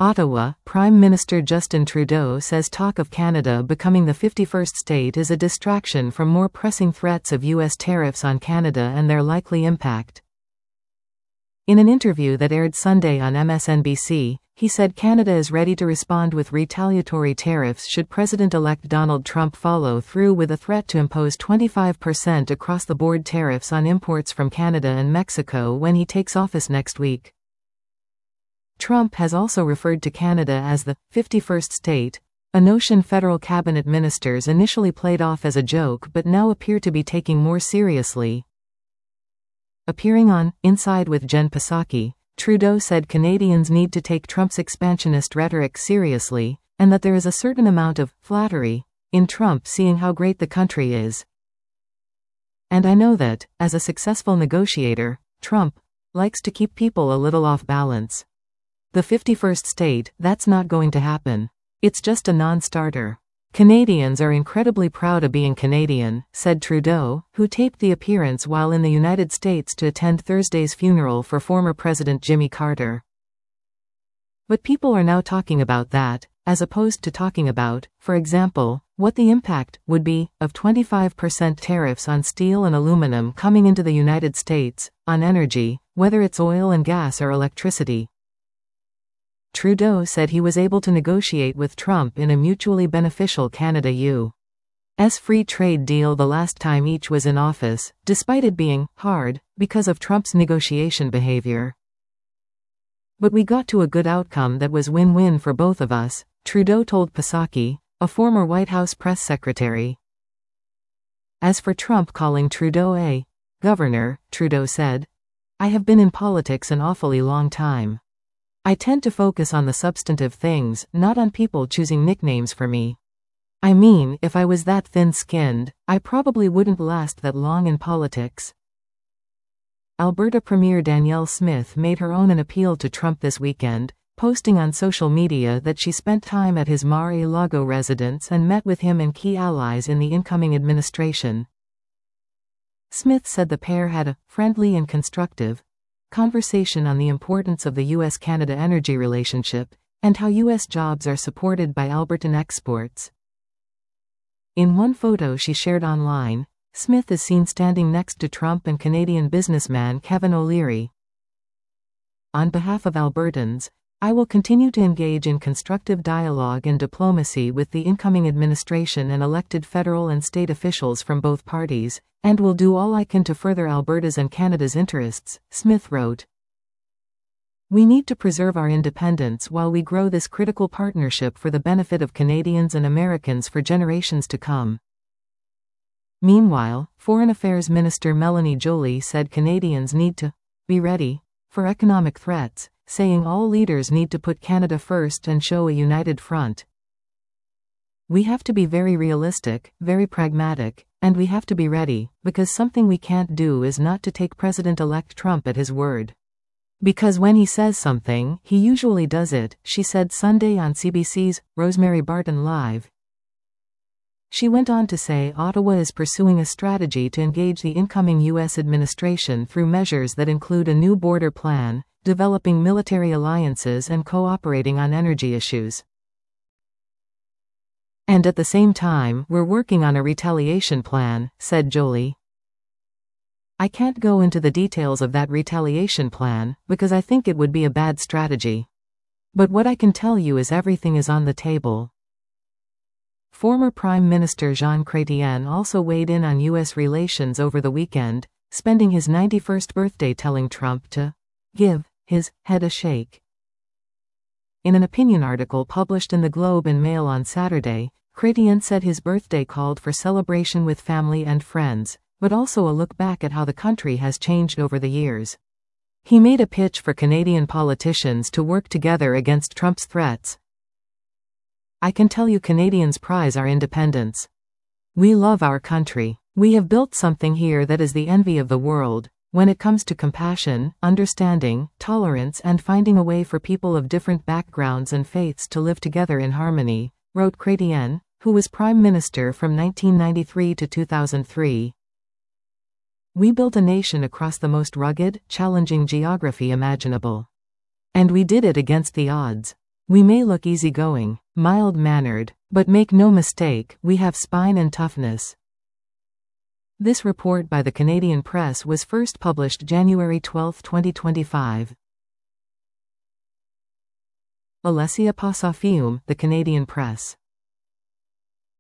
Ottawa, Prime Minister Justin Trudeau says talk of Canada becoming the 51st state is a distraction from more pressing threats of U.S. tariffs on Canada and their likely impact. In an interview that aired Sunday on MSNBC, he said Canada is ready to respond with retaliatory tariffs should President-elect Donald Trump follow through with a threat to impose 25% across-the-board tariffs on imports from Canada and Mexico when he takes office next week. Trump has also referred to Canada as the 51st state, a notion federal cabinet ministers initially played off as a joke but now appear to be taking more seriously. Appearing on Inside with Jen Psaki, Trudeau said Canadians need to take Trump's expansionist rhetoric seriously, and that there is a certain amount of flattery in Trump seeing how great the country is. And I know that, as a successful negotiator, Trump likes to keep people a little off balance. The 51st state, that's not going to happen. It's just a non-starter. Canadians are incredibly proud of being Canadian, said Trudeau, who taped the appearance while in the United States to attend Thursday's funeral for former President Jimmy Carter. But people are now talking about that, as opposed to talking about, for example, what the impact would be of 25% tariffs on steel and aluminum coming into the United States, on energy, whether it's oil and gas or electricity. Trudeau said he was able to negotiate with Trump in a mutually beneficial Canada-U.S. free trade deal the last time each was in office, despite it being hard because of Trump's negotiation behavior. But we got to a good outcome that was win-win for both of us, Trudeau told Psaki, a former White House press secretary. As for Trump calling Trudeau a governor, Trudeau said, "I have been in politics an awfully long time. I tend to focus on the substantive things, not on people choosing nicknames for me. I mean, if I was that thin-skinned, I probably wouldn't last that long in politics." Alberta Premier Danielle Smith made her own an appeal to Trump this weekend, posting on social media that she spent time at his Mar-a-Lago residence and met with him and key allies in the incoming administration. Smith said the pair had a friendly and constructive conversation on the importance of the U.S.-Canada energy relationship, and how U.S. jobs are supported by Albertan exports. In one photo she shared online, Smith is seen standing next to Trump and Canadian businessman Kevin O'Leary. On behalf of Albertans, I will continue to engage in constructive dialogue and diplomacy with the incoming administration and elected federal and state officials from both parties, and will do all I can to further Alberta's and Canada's interests, Smith wrote. We need to preserve our independence while we grow this critical partnership for the benefit of Canadians and Americans for generations to come. Meanwhile, Foreign Affairs Minister Melanie Joly said Canadians need to be ready for economic threats, saying all leaders need to put Canada first and show a united front. We have to be very realistic, very pragmatic, and we have to be ready, because something we can't do is not to take President-elect Trump at his word. Because when he says something, he usually does it, she said Sunday on CBC's Rosemary Barton Live. She went on to say Ottawa is pursuing a strategy to engage the incoming U.S. administration through measures that include a new border plan, developing military alliances and cooperating on energy issues. And at the same time, we're working on a retaliation plan, said Joly. I can't go into the details of that retaliation plan, because I think it would be a bad strategy. But what I can tell you is everything is on the table. Former Prime Minister Jean Chrétien also weighed in on U.S. relations over the weekend, spending his 91st birthday telling Trump to give his head a shake. In an opinion article published in the Globe and Mail on Saturday, Chrétien said his birthday called for celebration with family and friends, but also a look back at how the country has changed over the years. He made a pitch for Canadian politicians to work together against Trump's threats. I can tell you Canadians prize our independence. We love our country. We have built something here that is the envy of the world, when it comes to compassion, understanding, tolerance and finding a way for people of different backgrounds and faiths to live together in harmony, wrote Chrétien, who was Prime Minister from 1993 to 2003. We built a nation across the most rugged, challenging geography imaginable. And we did it against the odds. We may look easygoing, mild-mannered, but make no mistake, we have spine and toughness. This report by the Canadian Press was first published January 12, 2025. Alessia Passafiume, the Canadian Press.